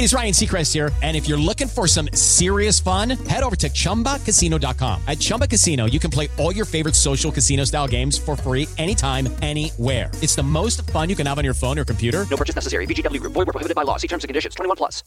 it is Ryan Seacrest here. And if you're looking for some serious fun, head over to ChumbaCasino.com. At Chumba Casino, you can play all your favorite social casino-style games for free anytime, anywhere. It's the most fun you can have on your phone or computer. No purchase necessary. VGW Group. Void where prohibited by law. See terms and conditions. 21+.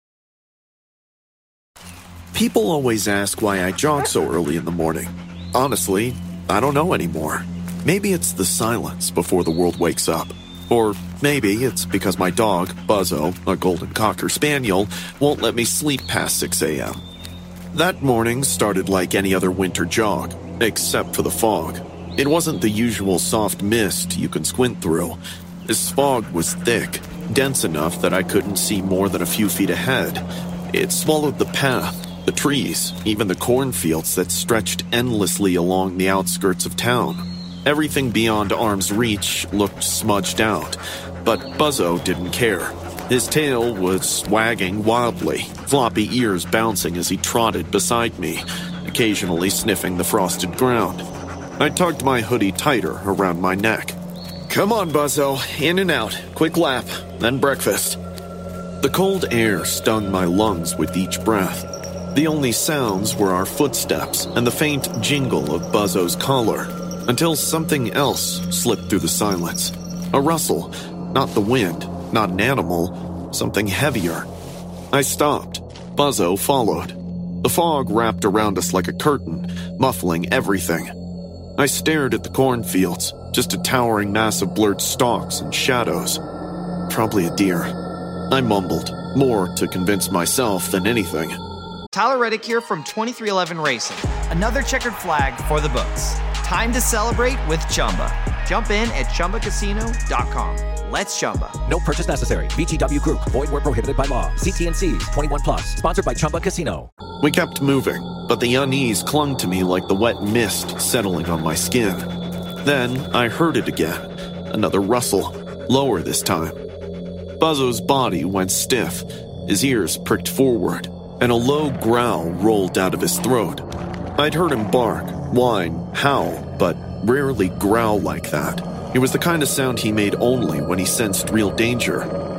People always ask why I jog so early in the morning. Honestly, I don't know anymore. Maybe it's the silence before the world wakes up. Or maybe it's because my dog, Buzzo, a golden cocker spaniel, won't let me sleep past 6 a.m. That morning started like any other winter jog, except for the fog. It wasn't the usual soft mist you can squint through. This fog was thick, dense enough that I couldn't see more than a few feet ahead. It swallowed the path, the trees, even the cornfields that stretched endlessly along the outskirts of town. Everything beyond arm's reach looked smudged out, but Buzzo didn't care. His tail was wagging wildly, floppy ears bouncing as he trotted beside me, occasionally sniffing the frosted ground. I tugged my hoodie tighter around my neck. Come on, Buzzo, in and out, quick lap, then breakfast. The cold air stung my lungs with each breath. The only sounds were our footsteps and the faint jingle of Buzzo's collar, until something else slipped through the silence. A rustle, not the wind, not an animal, something heavier. I stopped. Buzzo followed. The fog wrapped around us like a curtain, muffling everything. I stared at the cornfields, just a towering mass of blurred stalks and shadows. Probably a deer. I mumbled, more to convince myself than anything. Tyler Reddick here from 2311 Racing. Another checkered flag for the books. Time to celebrate with Chumba. Jump in at ChumbaCasino.com. Let's Chumba. No purchase necessary. VGW Group. Void where prohibited by law. See T&Cs. 21+. Sponsored by Chumba Casino. We kept moving, but the unease clung to me like the wet mist settling on my skin. Then I heard it again. Another rustle. Lower this time. Buzzo's body went stiff. His ears pricked forward, and a low growl rolled out of his throat. I'd heard him bark, whine, howl, but rarely growl like that. It was the kind of sound he made only when he sensed real danger.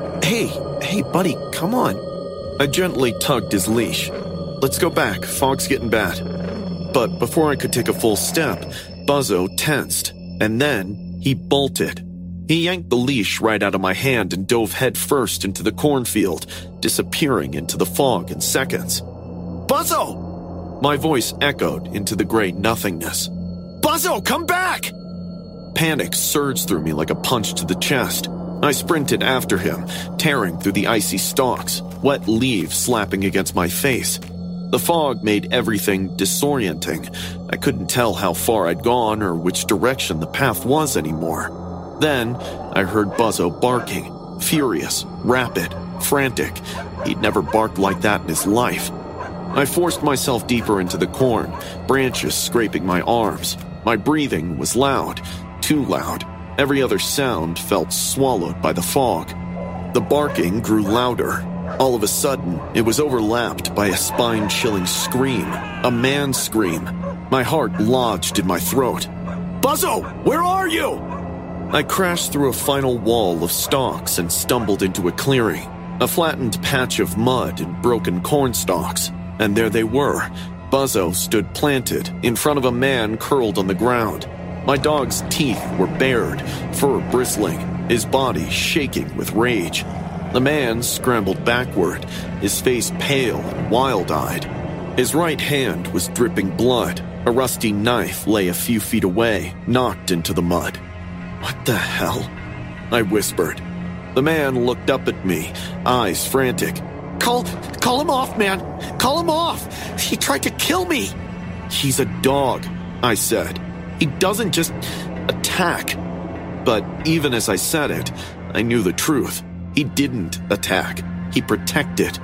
Hey, buddy, come on. I gently tugged his leash. Let's go back, fog's getting bad. But before I could take a full step, Buzzo tensed, and then he bolted. He yanked the leash right out of my hand and dove headfirst into the cornfield, disappearing into the fog in seconds. Buzzo! My voice echoed into the gray nothingness. Buzzo, come back! Panic surged through me like a punch to the chest. I sprinted after him, tearing through the icy stalks, wet leaves slapping against my face. The fog made everything disorienting. I couldn't tell how far I'd gone or which direction the path was anymore. Then I heard Buzzo barking, furious, rapid, frantic. He'd never barked like that in his life. I forced myself deeper into the corn, branches scraping my arms. My breathing was loud, too loud. Every other sound felt swallowed by the fog. The barking grew louder. All of a sudden, it was overlapped by a spine-chilling scream, a man's scream. My heart lodged in my throat. Buzzo, where are you? I crashed through a final wall of stalks and stumbled into a clearing, a flattened patch of mud and broken corn stalks. And there they were. Buzzo stood planted in front of a man curled on the ground. My dog's teeth were bared, fur bristling, his body shaking with rage. The man scrambled backward, his face pale and wild-eyed. His right hand was dripping blood. A rusty knife lay a few feet away, knocked into the mud. What the hell? I whispered. The man looked up at me, eyes frantic. Call him off, man. Call him off. He tried to kill me. He's a dog, I said. He doesn't just attack. But even as I said it, I knew the truth. He didn't attack. He protected.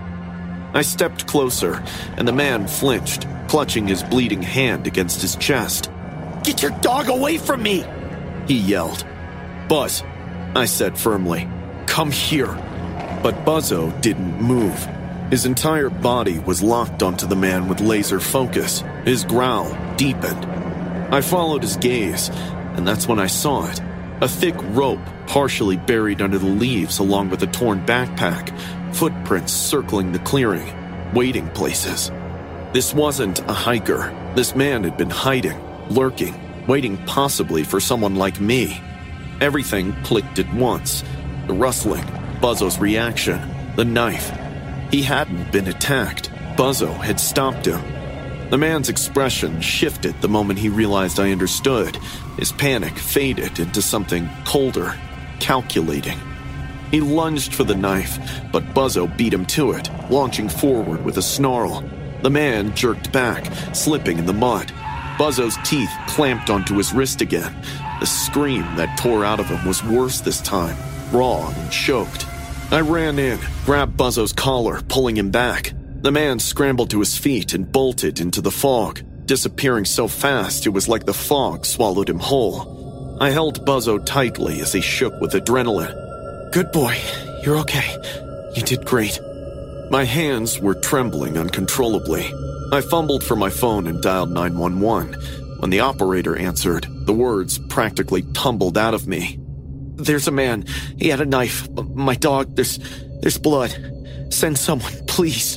I stepped closer, and the man flinched, clutching his bleeding hand against his chest. Get your dog away from me, he yelled. Buzz, I said firmly, come here. But Buzzo didn't move. His entire body was locked onto the man with laser focus. His growl deepened. I followed his gaze, and that's when I saw it. A thick rope partially buried under the leaves along with a torn backpack, footprints circling the clearing, waiting places. This wasn't a hiker. This man had been hiding, lurking, waiting possibly for someone like me. Everything clicked at once. The rustling, Buzzo's reaction, the knife. He hadn't been attacked. Buzzo had stopped him. The man's expression shifted the moment he realized I understood. His panic faded into something colder, calculating. He lunged for the knife, but Buzzo beat him to it, launching forward with a snarl. The man jerked back, slipping in the mud. Buzzo's teeth clamped onto his wrist again. The scream that tore out of him was worse this time, raw and choked. I ran in, grabbed Buzzo's collar, pulling him back. The man scrambled to his feet and bolted into the fog, disappearing so fast it was like the fog swallowed him whole. I held Buzzo tightly as he shook with adrenaline. "Good boy, you're okay. You did great." My hands were trembling uncontrollably. I fumbled for my phone and dialed 911. When the operator answered, the words practically tumbled out of me. "There's a man. He had a knife. My dog, there's blood. Send someone, please."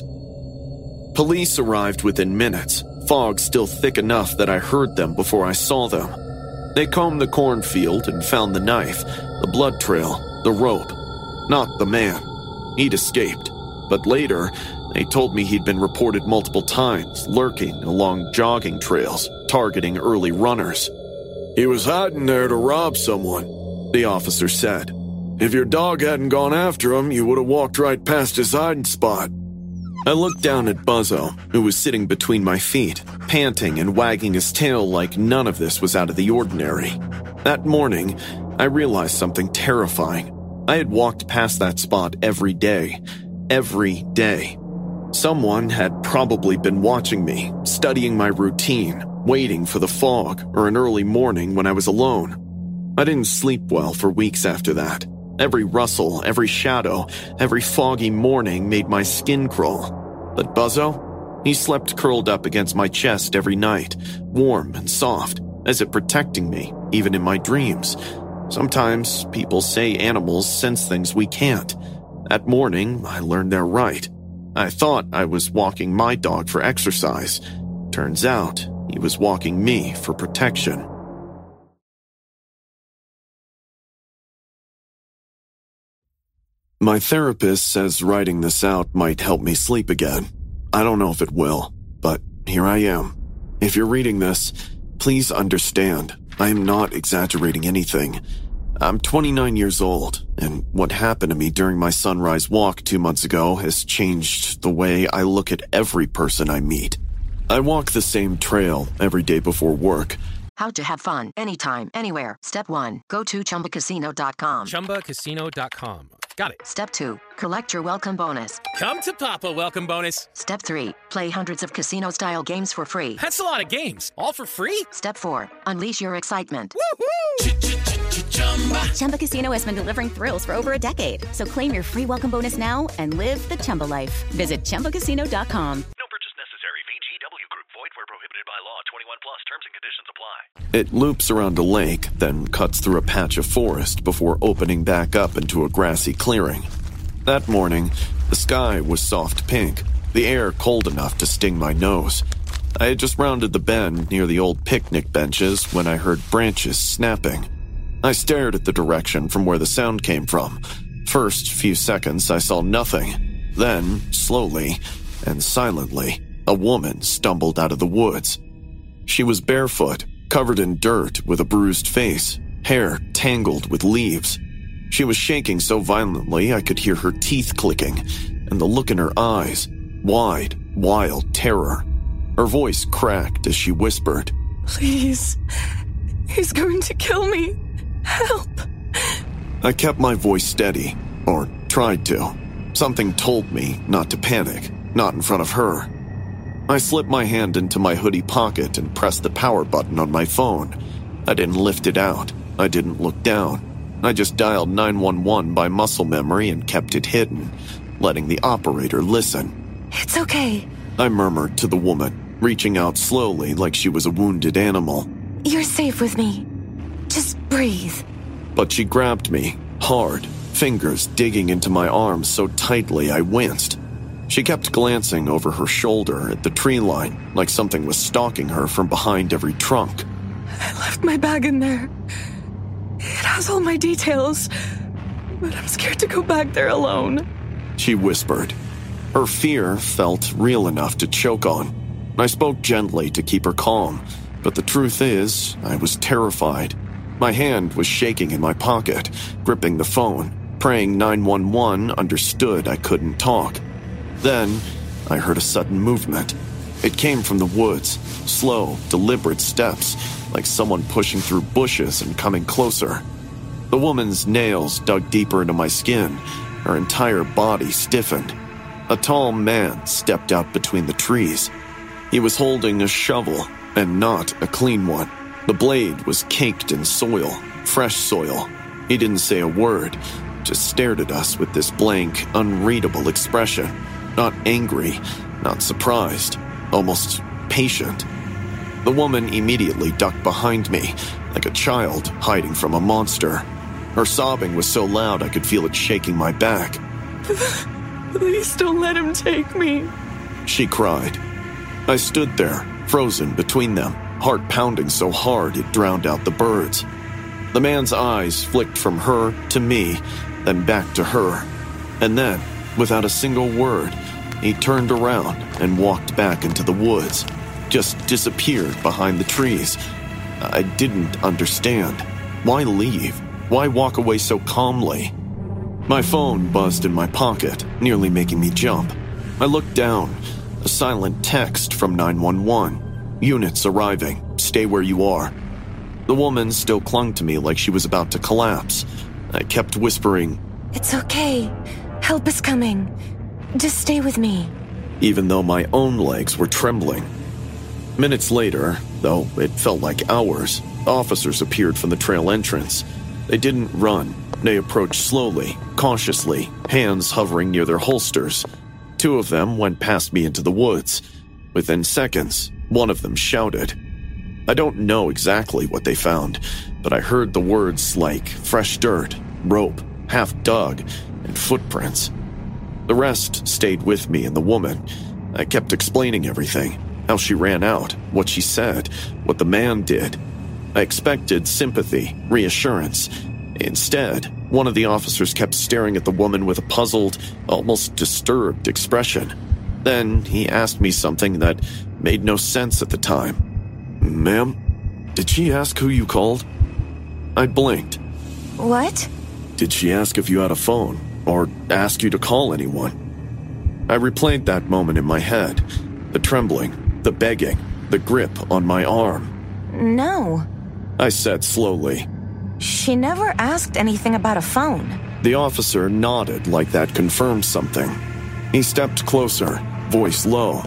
Police arrived within minutes, fog still thick enough that I heard them before I saw them. They combed the cornfield and found the knife, the blood trail, the rope. Not the man. He'd escaped. But later, they told me he'd been reported multiple times, lurking along jogging trails, targeting early runners. "He was hiding there to rob someone," the officer said. "If your dog hadn't gone after him, you would have walked right past his hiding spot." I looked down at Buzzo, who was sitting between my feet, panting and wagging his tail like none of this was out of the ordinary. That morning, I realized something terrifying. I had walked past that spot every day. Every day. Someone had probably been watching me, studying my routine, waiting for the fog or an early morning when I was alone. I didn't sleep well for weeks after that. Every rustle, every shadow, every foggy morning made my skin crawl. But Buzzo? He slept curled up against my chest every night, warm and soft, as if protecting me, even in my dreams. Sometimes people say animals sense things we can't. That morning, I learned they're right. I thought I was walking my dog for exercise. Turns out, he was walking me for protection. My therapist says writing this out might help me sleep again. I don't know if it will, but here I am. If you're reading this, please understand, I am not exaggerating anything. I'm 29 years old, and what happened to me during my sunrise walk 2 months ago has changed the way I look at every person I meet. I walk the same trail every day before work. How to have fun anytime, anywhere. Step 1. Go to ChumbaCasino.com. ChumbaCasino.com. Got it. Step 2. Collect your welcome bonus. Come to Papa welcome bonus. Step 3. Play hundreds of casino-style games for free. That's a lot of games. All for free? Step 4. Unleash your excitement. Woohoo! Chumba Casino has been delivering thrills for over a decade. So claim your free welcome bonus now and live the Chumba life. Visit ChumbaCasino.com. No purchase necessary. VGW Group. Void where prohibited by law. 21 plus. Terms and conditions apply. It loops around a lake, then cuts through a patch of forest before opening back up into a grassy clearing. That morning, the sky was soft pink, the air cold enough to sting my nose. I had just rounded the bend near the old picnic benches when I heard branches snapping. I stared at the direction from where the sound came from. First few seconds, I saw nothing. Then, slowly and silently, a woman stumbled out of the woods. She was barefoot, covered in dirt with a bruised face, hair tangled with leaves. She was shaking so violently I could hear her teeth clicking, and the look in her eyes, wide, wild terror. Her voice cracked as she whispered, "Please, he's going to kill me. Help." I kept my voice steady, or tried to. Something told me not to panic, not in front of her. I slipped my hand into my hoodie pocket and pressed the power button on my phone. I didn't lift it out. I didn't look down. I just dialed 911 by muscle memory and kept it hidden, letting the operator listen. "It's okay," I murmured to the woman, reaching out slowly like she was a wounded animal. "You're safe with me. Just breathe." but she grabbed me, hard, fingers digging into my arms so tightly I winced. She kept glancing over her shoulder at the tree line, like something was stalking her from behind every trunk. I left my bag in there. It has all my details, but I'm scared to go back there alone. She whispered. Her fear felt real enough to choke on. I spoke gently to keep her calm, but the truth is, I was terrified. My hand was shaking in my pocket, gripping the phone, praying 911 understood I couldn't talk. Then, I heard a sudden movement. It came from the woods, slow, deliberate steps, like someone pushing through bushes and coming closer. The woman's nails dug deeper into my skin, her entire body stiffened. A tall man stepped out between the trees. He was holding a shovel, and not a clean one. The blade was caked in soil, fresh soil. He didn't say a word, just stared at us with this blank, unreadable expression. Not angry, not surprised, almost patient. The woman immediately ducked behind me, like a child hiding from a monster. Her sobbing was so loud I could feel it shaking my back. Please don't let him take me, she cried. I stood there, frozen between them, heart pounding so hard it drowned out the birds. The man's eyes flicked from her to me, then back to her. And then, without a single word, he turned around and walked back into the woods, just disappeared behind the trees. I didn't understand. Why leave? Why walk away so calmly? My phone buzzed in my pocket, nearly making me jump. I looked down. A silent text from 911. Units arriving. Stay where you are. The woman still clung to me like she was about to collapse. I kept whispering, "It's okay. Help is coming. Just stay with me." Even though my own legs were trembling. Minutes later, though it felt like hours, officers appeared from the trail entrance. They didn't run. They approached slowly, cautiously, hands hovering near their holsters. Two of them went past me into the woods. Within seconds, one of them shouted. I don't know exactly what they found, but I heard the words like fresh dirt, rope, half dug, and footprints. The rest stayed with me and the woman. I kept explaining everything, how she ran out, what she said, what the man did. I expected sympathy, reassurance. Instead, one of the officers kept staring at the woman with a puzzled, almost disturbed expression. Then he asked me something that made no sense at the time. "Ma'am, did she ask who you called?" I blinked. What? Did she ask if you had a phone, or ask you to call anyone? I replayed that moment in my head. The trembling, the begging, the grip on my arm. No, I said slowly. she never asked anything about a phone. The officer nodded like that confirmed something. He stepped closer, voice low.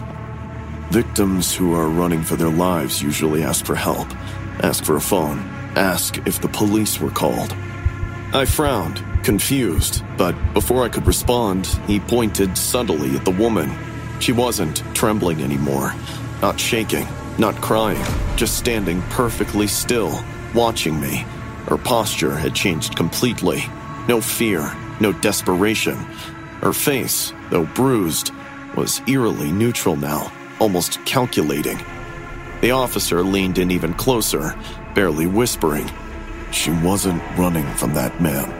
Victims who are running for their lives usually ask for help, ask for a phone, ask if the police were called. I frowned, confused, but before I could respond, he pointed subtly at the woman. She wasn't trembling anymore, not shaking, not crying, just standing perfectly still, watching me. Her posture had changed completely. No fear, no desperation. Her face, though bruised, was eerily neutral now, almost calculating. The officer leaned in even closer, barely whispering. She wasn't running from that man.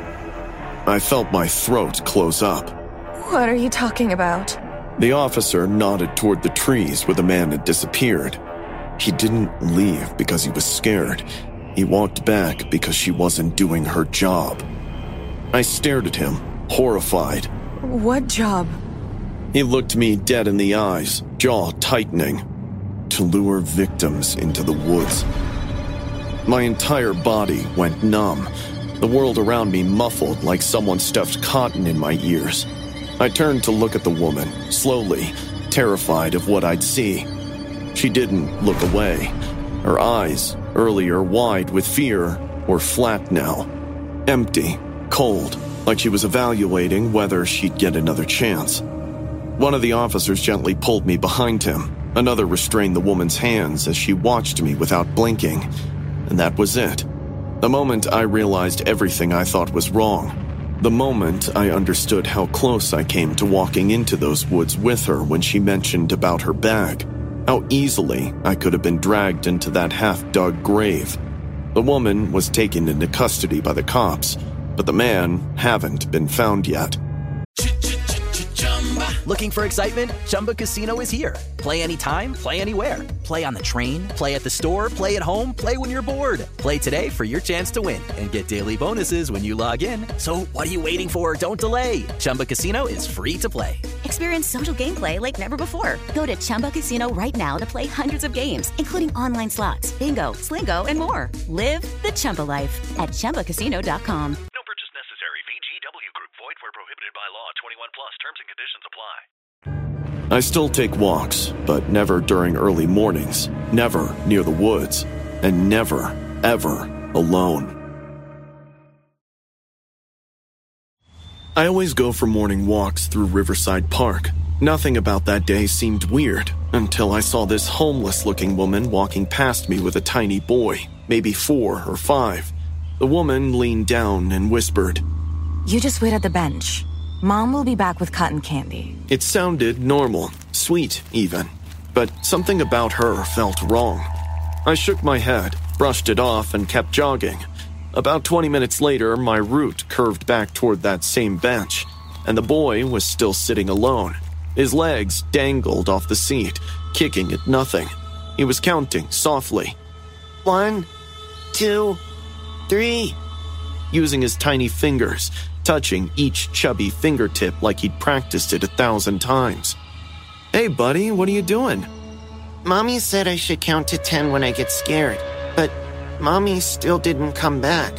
I felt my throat close up. What are you talking about? The officer nodded toward the trees where the man had disappeared. He didn't leave because he was scared. He walked back because she wasn't doing her job. I stared at him, horrified. What job? He looked me dead in the eyes, jaw tightening. To lure victims into the woods. My entire body went numb, the world around me muffled like someone stuffed cotton in my ears. I turned to look at the woman, slowly, terrified of what I'd see. She didn't look away. Her eyes, earlier wide with fear, were flat now. Empty, cold, like she was evaluating whether she'd get another chance. One of the officers gently pulled me behind him. Another restrained the woman's hands as she watched me without blinking. And that was it. The moment I realized everything I thought was wrong, the moment I understood how close I came to walking into those woods with her when she mentioned about her bag, how easily I could have been dragged into that half-dug grave. The woman was taken into custody by the cops, but the man haven't been found yet. Looking for excitement? Chumba Casino is here. Play anytime, play anywhere. Play on the train, play at the store, play at home, play when you're bored. Play today for your chance to win and get daily bonuses when you log in. So what are you waiting for? Don't delay. Chumba Casino is free to play. Experience social gameplay like never before. Go to Chumba Casino right now to play hundreds of games, including online slots, bingo, Slingo, and more. Live the Chumba life at ChumbaCasino.com. No purchase necessary. VGW Group. Void where prohibited by law. 21 plus. Terms and conditions apply. I still take walks, but never during early mornings, never near the woods, and never, ever alone. I always go for morning walks through Riverside Park. Nothing about that day seemed weird until I saw this homeless-looking woman walking past me with a tiny boy, maybe 4 or 5. The woman leaned down and whispered, "You just wait at the bench. Mom will be back with cotton candy." It sounded normal, sweet even, but something about her felt wrong. I shook my head, brushed it off, and kept jogging. About 20 minutes later, my route curved back toward that same bench, and the boy was still sitting alone. His legs dangled off the seat, kicking at nothing. He was counting softly. 1, 2, 3, using his tiny fingers, touching each chubby fingertip like he'd practiced it 1,000 times. "Hey, buddy, what are you doing?" "Mommy said I should count to 10 when I get scared, but Mommy still didn't come back."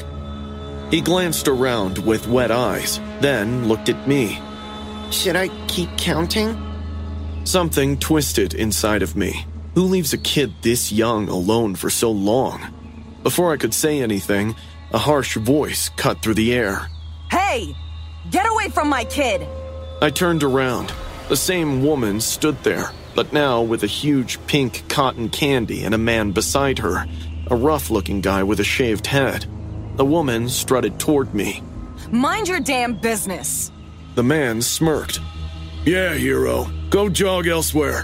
He glanced around with wet eyes, then looked at me. "Should I keep counting?" Something twisted inside of me. Who leaves a kid this young alone for so long? Before I could say anything, a harsh voice cut through the air. "Hey! Get away from my kid!" I turned around. The same woman stood there, but now with a huge pink cotton candy and a man beside her, a rough-looking guy with a shaved head. The woman strutted toward me. "Mind your damn business!" The man smirked. "Yeah, hero. Go jog elsewhere."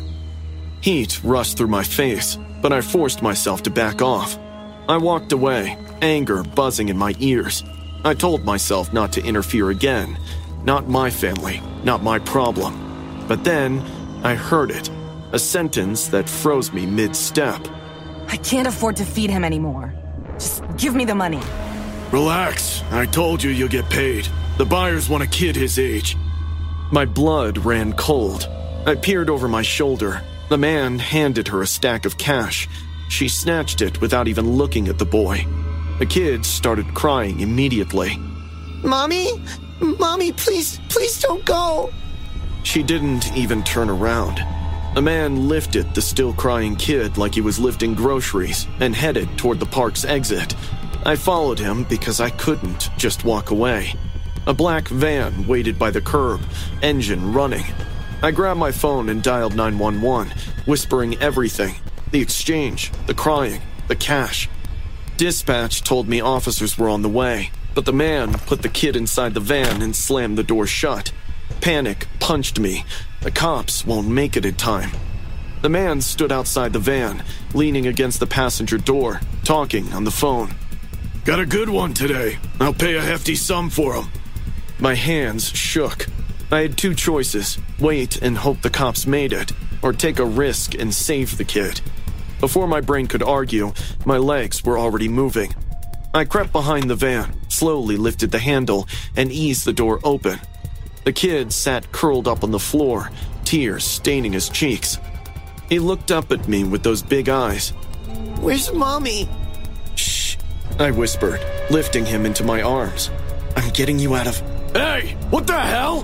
Heat rushed through my face, but I forced myself to back off. I walked away, anger buzzing in my ears. I told myself not to interfere again. Not my family, not my problem. But then, I heard it. A sentence that froze me mid-step. "I can't afford to feed him anymore. Just give me the money." "Relax. I told you you'll get paid. The buyers want a kid his age." My blood ran cold. I peered over my shoulder. The man handed her a stack of cash. She snatched it without even looking at the boy. The kid started crying immediately. "Mommy? Mommy, please don't go." She didn't even turn around. The man lifted the still crying kid like he was lifting groceries and headed toward the park's exit. I followed him because I couldn't just walk away. A black van waited by the curb, engine running. I grabbed my phone and dialed 911, whispering everything. The exchange, the crying, the cash. Dispatch told me officers were on the way, but the man put the kid inside the van and slammed the door shut. Panic punched me. The cops won't make it in time. The man stood outside the van, leaning against the passenger door, talking on the phone. "Got a good one today. I'll pay a hefty sum for him." My hands shook. I had 2 choices: wait and hope the cops made it, or take a risk and save the kid. Before my brain could argue, my legs were already moving. I crept behind the van, slowly lifted the handle, and eased the door open. The kid sat curled up on the floor, tears staining his cheeks. He looked up at me with those big eyes. "Where's Mommy?" "Shh," I whispered, lifting him into my arms. "I'm getting you out of..." "Hey, what the hell?"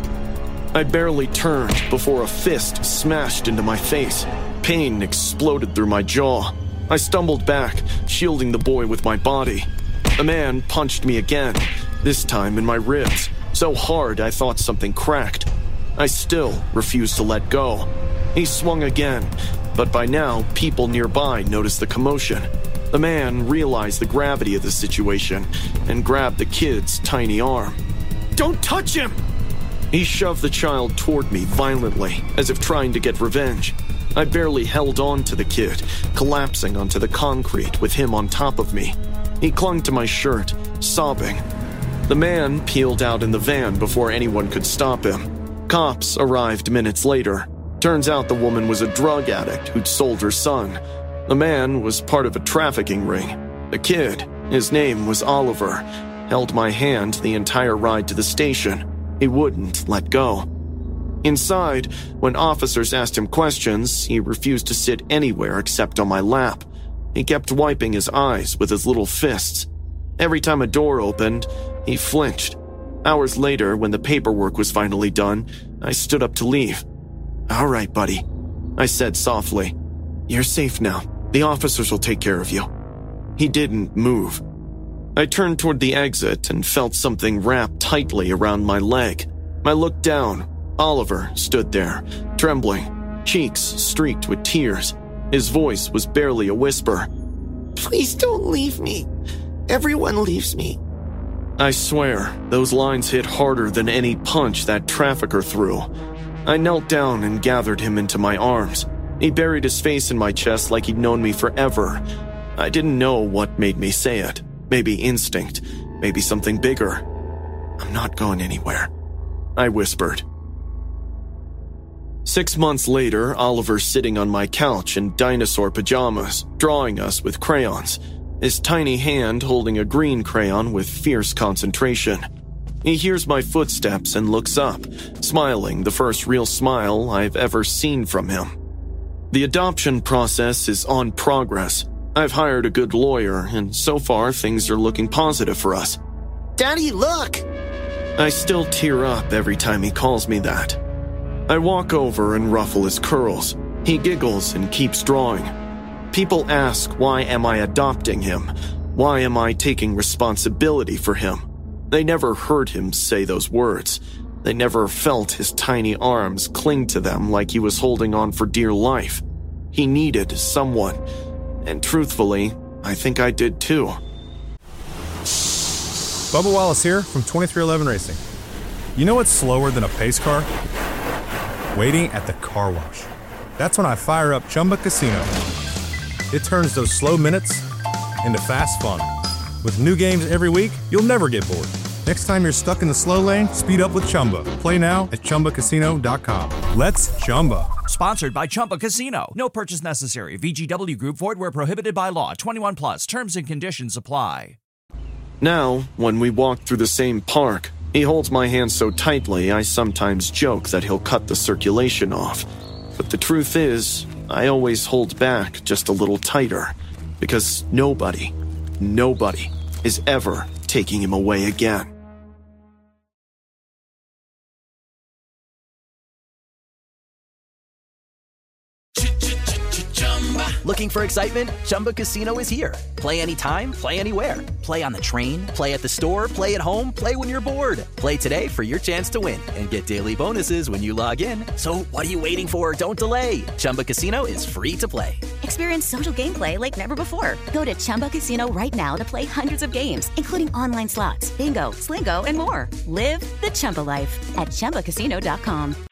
I barely turned before a fist smashed into my face. Pain exploded through my jaw. I stumbled back, shielding the boy with my body. The man punched me again, this time in my ribs, so hard I thought something cracked. I still refused to let go. He swung again, but by now people nearby noticed the commotion. The man realized the gravity of the situation and grabbed the kid's tiny arm. "Don't touch him!" He shoved the child toward me violently, as if trying to get revenge. I barely held on to the kid, collapsing onto the concrete with him on top of me. He clung to my shirt, sobbing. The man peeled out in the van before anyone could stop him. Cops arrived minutes later. Turns out the woman was a drug addict who'd sold her son. The man was part of a trafficking ring. The kid, his name was Oliver, held my hand the entire ride to the station. He wouldn't let go. Inside, when officers asked him questions, he refused to sit anywhere except on my lap. He kept wiping his eyes with his little fists. Every time a door opened, he flinched. Hours later, when the paperwork was finally done, I stood up to leave. "All right, buddy," I said softly. "You're safe now. The officers will take care of you." He didn't move. I turned toward the exit and felt something wrap tightly around my leg. I looked down. Oliver stood there, trembling, cheeks streaked with tears. His voice was barely a whisper. "Please don't leave me. Everyone leaves me." I swear, those lines hit harder than any punch that trafficker threw. I knelt down and gathered him into my arms. He buried his face in my chest like he'd known me forever. I didn't know what made me say it. Maybe instinct, maybe something bigger. "I'm not going anywhere," I whispered. 6 months later, Oliver's sitting on my couch in dinosaur pajamas, drawing us with crayons, his tiny hand holding a green crayon with fierce concentration. He hears my footsteps and looks up, smiling, the first real smile I've ever seen from him. The adoption process is on progress. I've hired a good lawyer, and so far things are looking positive for us. "Daddy, look!" I still tear up every time he calls me that. I walk over and ruffle his curls. He giggles and keeps drawing. People ask, why am I adopting him? Why am I taking responsibility for him? They never heard him say those words. They never felt his tiny arms cling to them like he was holding on for dear life. He needed someone. And truthfully, I think I did too. Bubba Wallace here from 2311 Racing. You know what's slower than a pace car? Waiting at the car wash. That's when I fire up Chumba Casino. It turns those slow minutes into fast fun. With new games every week, you'll never get bored. Next time you're stuck in the slow lane, speed up with Chumba. Play now at ChumbaCasino.com. Let's Chumba. Sponsored by Chumba Casino. No purchase necessary. VGW Group. Void where prohibited by law. 21 plus. Terms and conditions apply. Now, when we walk through the same park, he holds my hand so tightly I sometimes joke that he'll cut the circulation off. But the truth is, I always hold back just a little tighter. Because nobody is ever taking him away again. Looking for excitement? Chumba Casino is here. Play anytime, play anywhere. Play on the train, play at the store, play at home, play when you're bored. Play today for your chance to win and get daily bonuses when you log in. So what are you waiting for? Don't delay. Chumba Casino is free to play. Experience social gameplay like never before. Go to Chumba Casino right now to play hundreds of games, including online slots, bingo, Slingo, and more. Live the Chumba life at ChumbaCasino.com.